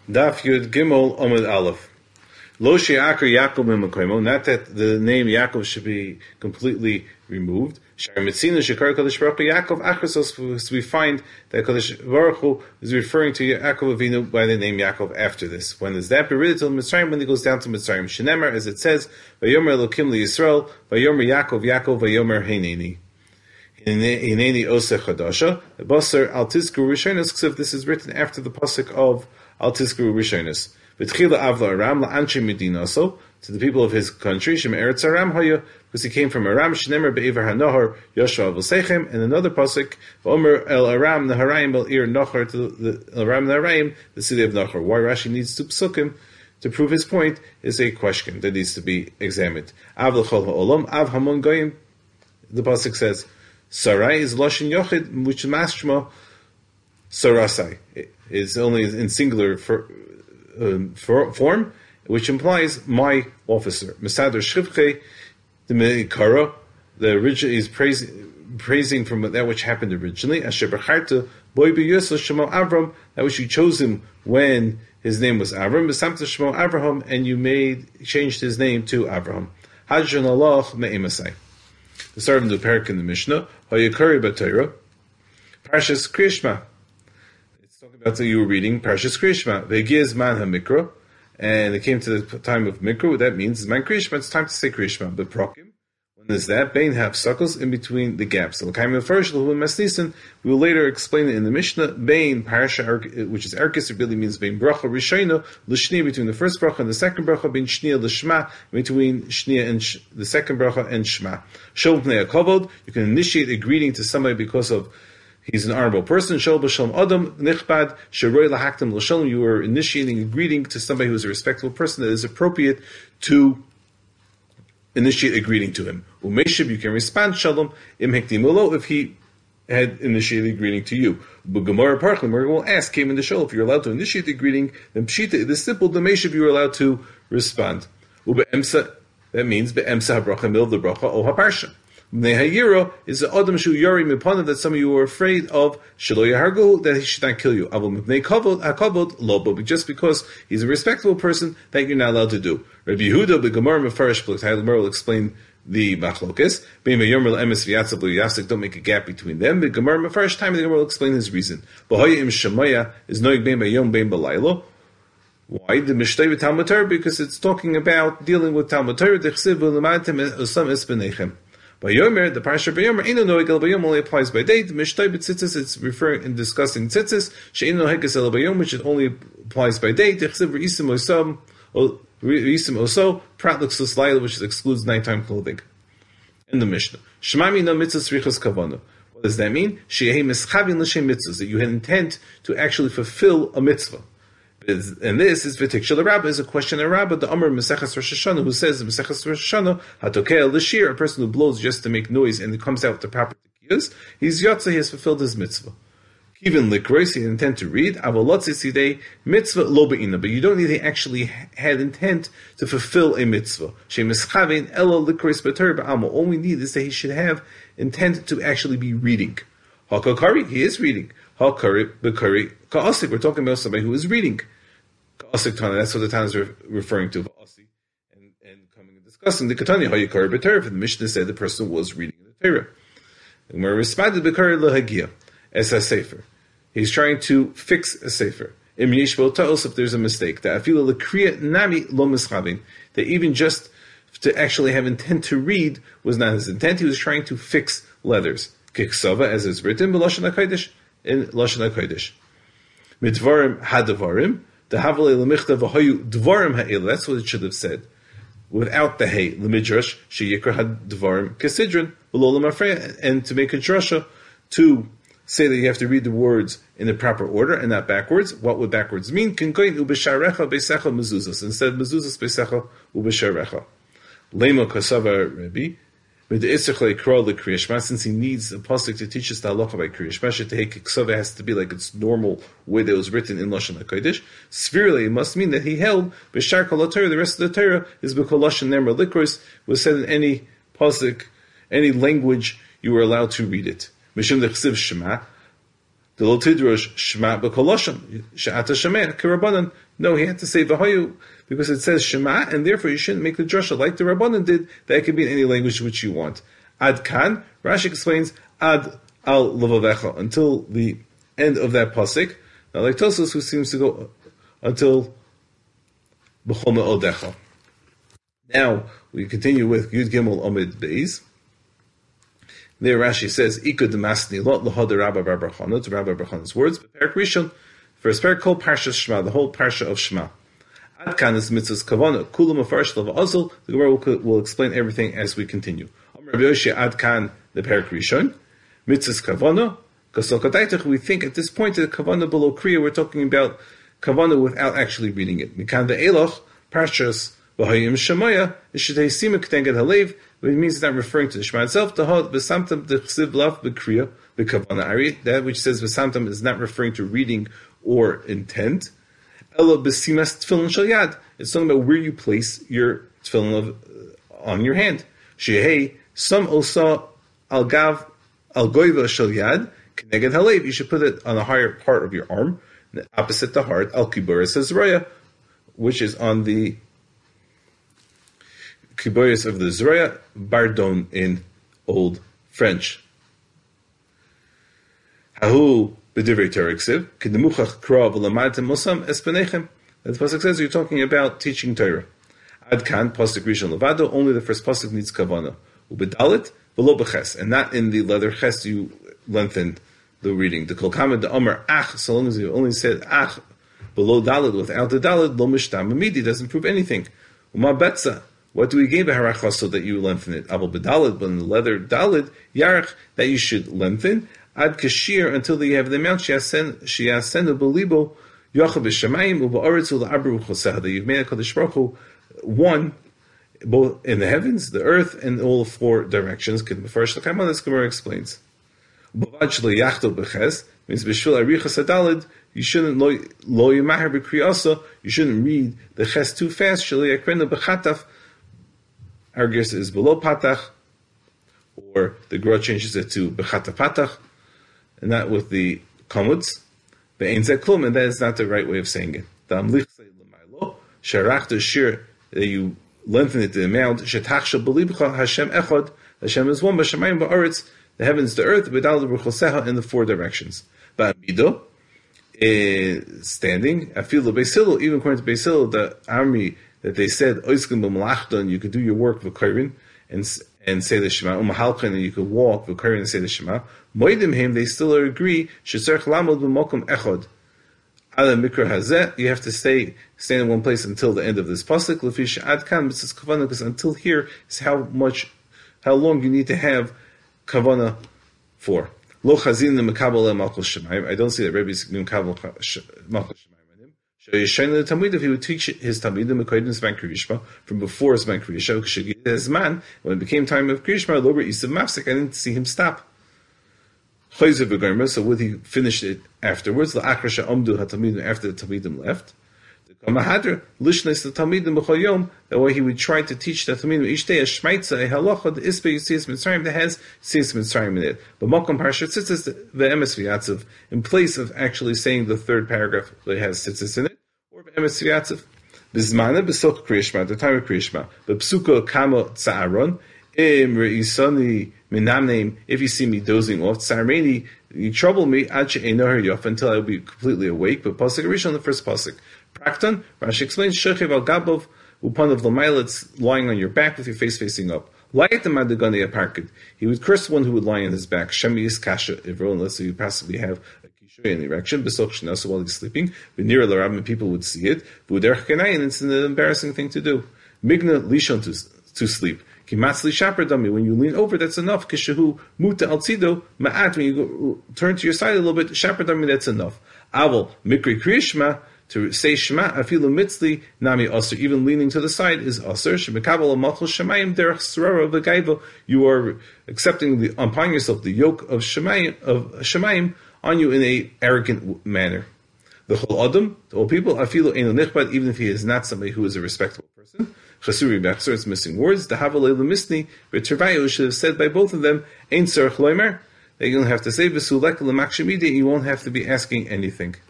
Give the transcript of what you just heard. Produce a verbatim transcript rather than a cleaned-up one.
Daf Yud Gimel Omid Aleph. Lo she'akar Yaakov b'makomo, not that the name Yaakov should be completely removed. Shar mitzina shekar Kadosh Baruch Hu Yaakov achrasos, so we find that Kadosh Baruch Hu is referring to Yaakov Avinu by the name Yaakov after this. When is that? Beridatil Mitzrayim, when he goes down to Mitzrayim. Shenemar, as it says, Vayomer Elokim liYisrael, Vayomer Yaakov, Yaakov, Vayomer Heineni. Hineni Oseh Chadasha, Basar Al Tizkru Rishonos, this is written after the pasuk of Al Tizkru Rishonos. V'tchila Avla Aram la'anche Medinaso, to the people of his country, Shem Eretz Aram Haya, because he came from Aram, Shnemer Be'ever HaNahar, Yoshua V'sechem, and another pasuk, V'omer El Aram Naharayim El Ir Nachar, to the Aram Naharayim, the city of Nachar. Why Rashi needs two psukim to prove his point is a question that needs to be examined. Av L'chol Ha'olam, Av Hamon Goyim, the pasuk says, Sarai is Lashon Yochid, which is mashma Sarasai. It's only in singular for, um, for, form, which implies my officer. Mesader Shivche, the Meikara, the original is praising, praising from that which happened originally. Asher B'charta, Boy B'yosel Shemo Avram, that which you chose him when his name was Avram. Besamta Shemo Avraham, and you made, changed his name to Avraham. Hadjan Allah Me'emasai. The start of the parak in the Mishnah, Hayakari B'Torah, Parshas Kriyashma. It's talking about that you were reading Parshas Kriyashma. Ve'giz man ha-mikra, and it came to the time of mikra. What that means is man Kriyashma. It's time to say Kriyashma. But prokim, when is that? Bein have suckles in between the gaps. So l'kaim el-farsh l'hu masnisin. We will later explain it in the Mishnah. Bein Parsha, which is Erkis, it really means bein bracha rishayna l'shnia, between the first bracha and the second bracha. Bein shnia l'shma, between shnia and sh- the second bracha and shma. Shol b'nei hakavod, you can initiate a greeting to somebody because of he's an honorable person. Shol b'shalom adam nichbad sheroi lahaktam l'shalom. You are initiating a greeting to somebody who is a respectable person that is appropriate to initiate a greeting to him. Umeshib, you can respond shalom im hektimulo, if he had initiated a greeting to you. But Gemara Parchim, we will ask, came in the show, if you're allowed to initiate the greeting, then pshita, it is simple, the meshiv, you are allowed to respond. Ube'emsa, that means be'emsa habracha mil the bracha o haparsha. Nehayiro is the adam shu yori mipana, that some of you are afraid of shelo yahargu, that he should not kill you. Avol mipnei kavod hakavod lo, but just because he's a respectable person, that you're not allowed to do. Rabbi Yehuda beGemara mefarish pluktai will explain the machlokes. Bein yomer emes v'yatzav lo yasik, don't make a gap between them. BeGemara mefarish time, the Gemara will explain his reason. B'hoya im shemaya is noig bein b'yom bein b'laylo. Why? The Mishnah with Talmud Torah, because it's talking about dealing with Talmud Torah. Dechsiv v'lemantem osam es b'neichem. By Yomer, the Parsha by Yomer, Eino Noegel by Yom only applies by date. Mishtay b'tzitzis, it's referring and discussing tzitzis. She'eino Hekes el by Yom, which it only applies by date. Dechsiv v'isim osam, v'isim oso, prat luxus laila, which excludes nighttime clothing. In the Mishnah. Shemami no mitzvahs riches kavana. What does that mean? She'ehei mischavin l'shem mitzvahs, that you had intent to actually fulfill a mitzvah. And this is v'tik shel Rabbah, is a question of Rabbah, the Amr Meseches Rosh Hashanah, who says in Meseches Rosh Hashanah, hatokeh l'shir, a person who blows just to make noise and it comes out with the proper tikiyas, he's yotza, he has fulfilled his mitzvah. Even likrois, he intend to read, avolotzi sidei mitzvah lo be'ina, but you don't need to actually had intent to fulfill a mitzvah. She'mischavein elo likrois b'Torah ba'alma. All we need is that he should have intent to actually be reading. Hakakari, he is reading. Hakari b'kari ka'asik, we're talking about somebody who is reading. Ka'asik Tana, that's what the Tana is re- referring to. V'asi, and, and coming and discussing the Katani, Hayakari b'Torah, the Mishnah said the person was reading the Torah. And we're responded b'kari l'hagia, as a sefer. He's trying to fix a sefer. Im yeshbo ta'os, if there's a mistake. That afila l'kriya nami lo mischavin, that even just to actually have intent to read was not his intent. He was trying to fix letters. Kiksava, as it's written, b'lashon HaKodesh, in Lashon HaKodesh. Midvarim hadavarim, the Havalei l'michta v'hoyu dvarim ha'il, that's what it should have said. Without the hay, l'midrash, sheyikra hadvarim kesidron, v'lo l'mafreya, and to make a drasha, to say that you have to read the words in the proper order and not backwards. What would backwards mean? Kinkoin ubesharecha beisecha mezuzas. Instead, mezuzas beisecha ubesharecha. Lema kasava Rebbe, since he needs a pasuk to teach us the halacha by Kriya Shema, Ksava has to be like its normal way that it was written in Lashon HaKodesh. Spherically, it must mean that he held B'shar Kol HaTorah, the rest of the Torah is B'kol Lashon Nemar Likros, was said in any pasuk, any language you were allowed to read it. Mishum Dechsiv Shema, The lo tidrosh shema b'koloshim she'ata shemeh k'Rabbanan. No, he had to say v'hayu because it says shema, and therefore you shouldn't make the drasha like the Rabbanan did. That it could be in any language which you want. Ad kan, Rashi explains ad al levavecha, until the end of that pasuk. Now, like Tosfos, who seems to go until b'chol me'odecha. Now we continue with Yud Gimel Amid Beis. There Rashi says, Ika Damasni Lot Lahad Rabba Bar Chana, to Rabba Bar Chana's words, but Perak Rishon, first Perak Kol Parsha Shema, the whole Parsha of Shema. Ad Kan is Mitzvah's Kavana, Kulam Afarish Lava Azul, the Gemara will, will explain everything as we continue. Amar Rabbi Yoshi Ad Kan, the Perak Rishon, Mitzvah's Kavana, Kasol Kadaitach, we think at this point that Kavana below Kriya, we're talking about Kavana without actually reading it. Mikan the Eloch, Parshas, V'hayim Shemaya, Ishtei Simak Tenged Halev, which means it's not referring to the Shema itself. Tahod v'samtam d'chsiv lav b'kriya b'kavana ari. That which says v'samtam is not referring to reading or intent. Ela b'simas tefillin shel yad. It's talking about where you place your tefillin of, uh, on your hand. Shehei some osa al gav al goiva shel yad k'neged halev. You should put it on the higher part of your arm, opposite the heart. Al kiburas hazraya, which is on the Kiboyas of the Zraya, Bardon in Old French. Hahu b'divrei Torah ksiv, k'demuchach kra v'lamadtem mosam espenechem. The pasuk says you're talking about teaching Torah. Ad kan pasuk rishon levado. Only the first pasuk needs kavana. Ubedalit v'lo b'ches, and not in the leather ches you lengthen the reading. The kol kama the Amar ach. So long as you only said ach below dalit without the dalit, lo mishtam amidi doesn't prove anything. Uma betza. What do we gain by harachas so that you lengthen it? Abel bedalid, but in the leather dalid yarach that you should lengthen ad kashir until you have the amount sheyasen sheyasenu belibo yochav b'shamayim u'ba'aretz u'la'abru choseha, that you've made a Kadosh Baruch Hu one both in the heavens, the earth, and all four directions. Kid b'farish l'kaimon, this Gemara explains. B'vad shelo yachto b'ches means b'shvil arichas adalid. You shouldn't lo lo yimahar b'kriyasa. You shouldn't read the ches too fast. Shelo yakrenu b'chataf. Our guess is below patach, or the Gemara changes it to bechata patach, and not with the komuds. Be'ein zeh klum, and that is not the right way of saying it. The amlich say l'maylo sharach the shir, that you lengthen it to the amount shetachsha b'libcha Hashem echad. Hashem is one. B'shamayim ba'aretz, the heavens, the earth, b'dal b'choseha, in the four directions. Ba'amido, standing. Afil Beis Hillel, even according to Beis Hillel, the army that they said oiskim b'malachton, you could do your work v'korin and and say the Shema, u'mahalchin, and you could walk v'korin and say the Shema. Moedim him, they still agree shetzarich lamod b'mokom echad. Ala mikra hazeh, you have to stay stand in one place until the end of this pasuk. Lefish ad kan mitzvahs kavana, because until here is how much, how long you need to have kavana for. Lo chazin lemekabel malchus shemayim. I don't see that Rebbe is mekabel malchus shemayim. Yeshayna the Talmud, if he would teach his Talmidim Mekodim Zman Kriyishma from before Zman Kriyishma, his man, when it became time of Kriyishma, Lober Isav Mafsik, I didn't see him stop. Chayzer v'Garma, so would he finish it afterwards? La Akrasha Omdu HaTalmidim, after the Talmidim left. The Kamahadra Lishnes the Talmidim B'chol Yom, that way he would try to teach the Talmidim each day a Shmaitza, a Halacha, the Ispe Yisiyas Mitzrayim that has Yisiyas Mitzrayim in it. But Mokom Parshat Tzitzis the Emes V'Yatzav, in place of actually saying the third paragraph that has Tzitzis in it. Or Emes V'Yatzav. Bizmana b'soch Kriyishma, the time of Kriyishma. B'psuko kamo tza'aron, im re'isani minamneim, if you see me dozing off, tza'areni, you trouble me, ad she'einoher yof, until I will be completely awake. But pasuk Rishon, the first pasuk. Prakton, Rashi explains, shechev al gabov, upon of l'mayla, it's lying on your back with your face facing up. Layatam adagani aparkid. He would curse one who would lie on his back. Shemi is kasha ivro, unless you possibly have in erection, besoch shnasa, while he's sleeping. V'nira l'rab, and people would see it. V'uderech kenayin, it's an embarrassing thing to do. Migna lishon, to to sleep. Kimatzli shaper dami, when you lean over, that's enough. Kishahu muta al tzido ma'at, when you go, turn to your side a little bit, shaper dami, that's enough. Aval mikri kriyishma, to say shema afilu mitzli nami aser, even leaning to the side is aser. Shemekabel malchus shemayim derech srara v'gaiva, you are accepting the upon yourself the yoke of shemayim of shemayim on you in a arrogant manner. The whole adam, the whole people, afilu eino nichbad, even if he is not somebody who is a respectable person. Chasuri b'achzor, it's missing words. The havalei l'misni, but Tervayu should have said by both of them, ein tzarech loimer, that you don't have to say V'sulek l'makshemidi, you won't have to be asking anything.